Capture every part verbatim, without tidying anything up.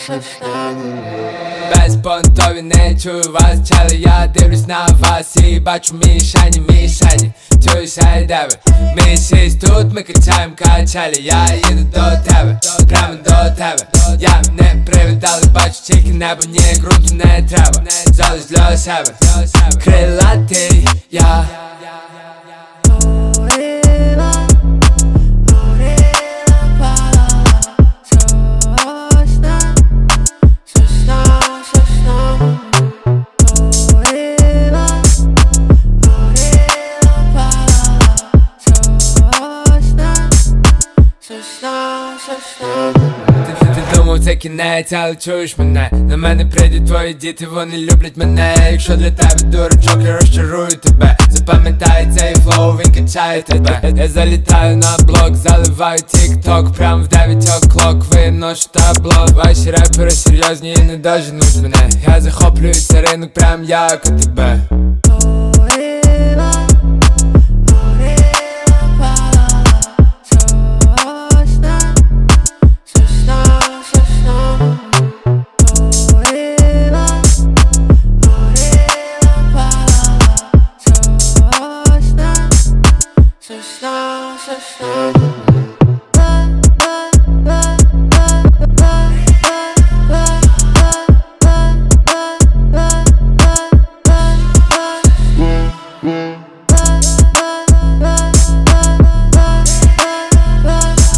Без понтові не чую вас, чели, я дивлюсь на вас і бачу мішені, мішені. Чуєш, ай, де ви? Ми шість тут, ми качаєм качелі. Я їду до тебе, прямо до тебе. Я не привітали, бачу тільки небо, ні ґрунту не треба. Залиш для себе, крилатий я. Ти думав це кінець, але чуєш мене. На мене прийдуть твої діти, вони люблять мене. Якщо для тебе дурачок, я розчарую тебе. Запам'ятай цей флоу, він качає тебе. Я залітаю на блок, заливаю тік-ток. Прям в дев'ять оклок виношу табло. Ваші репери серйозні і не доженуть мене. Я захоплюю цей ринок прям як у тебе.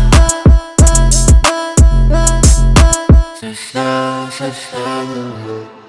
Just now, just now.